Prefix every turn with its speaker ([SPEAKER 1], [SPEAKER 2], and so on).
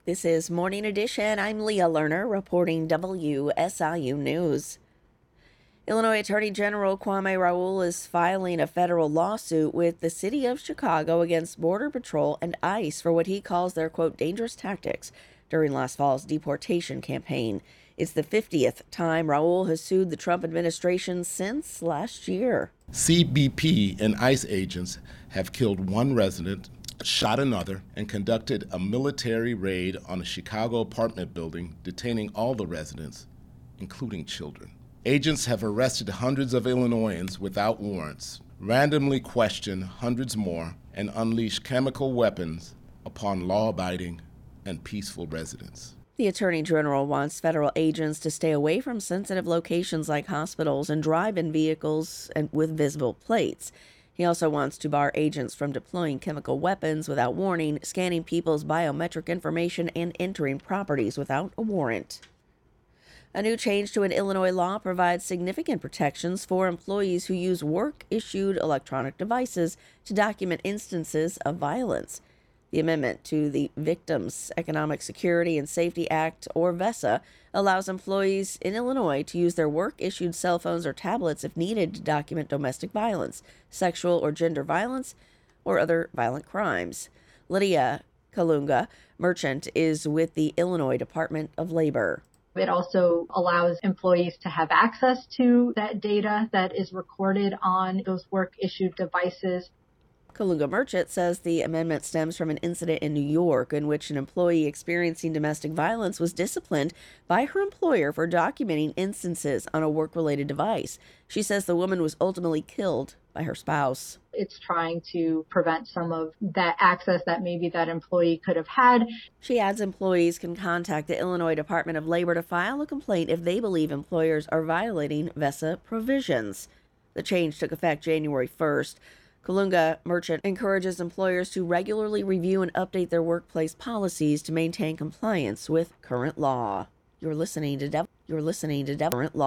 [SPEAKER 1] This is Morning Edition. I'm Leah Lerner reporting WSIU News. Illinois Attorney General Kwame Raoul is filing a federal lawsuit with the city of Chicago against Border Patrol and ICE for what he calls their, quote, dangerous tactics during last fall's deportation campaign. It's the 50th time Raoul has sued the Trump administration since last year.
[SPEAKER 2] CBP and ICE agents have killed one resident, shot another, and conducted a military raid on a Chicago apartment building, detaining all the residents, including children. Agents have arrested hundreds of Illinoisans without warrants, randomly questioned hundreds more, and unleashed chemical weapons upon law-abiding and peaceful residents.
[SPEAKER 1] The Attorney General wants federal agents to stay away from sensitive locations like hospitals and drive-in vehicles with visible plates. He also wants to bar agents from deploying chemical weapons without warning, scanning people's biometric information, and entering properties without a warrant. A new change to an Illinois law provides significant protections for employees who use work-issued electronic devices to document instances of violence. The amendment to the Victims Economic Security and Safety Act, or VESA, allows employees in Illinois to use their work-issued cell phones or tablets if needed to document domestic violence, sexual or gender violence, or other violent crimes. Lydia Kalunga, merchant, is with the Illinois Department of Labor.
[SPEAKER 3] It also allows employees to have access to that data that is recorded on those work-issued devices.
[SPEAKER 1] Kalunga Merchant says the amendment stems from an incident in New York in which an employee experiencing domestic violence was disciplined by her employer for documenting instances on a work-related device. She says the woman was ultimately killed by her spouse.
[SPEAKER 3] It's trying to prevent some of that access that maybe that employee could have had.
[SPEAKER 1] She adds employees can contact the Illinois Department of Labor to file a complaint if they believe employers are violating VESA provisions. The change took effect January 1st. Kalunga Merchant encourages employers to regularly review and update their workplace policies to maintain compliance with current law. You're listening to current law.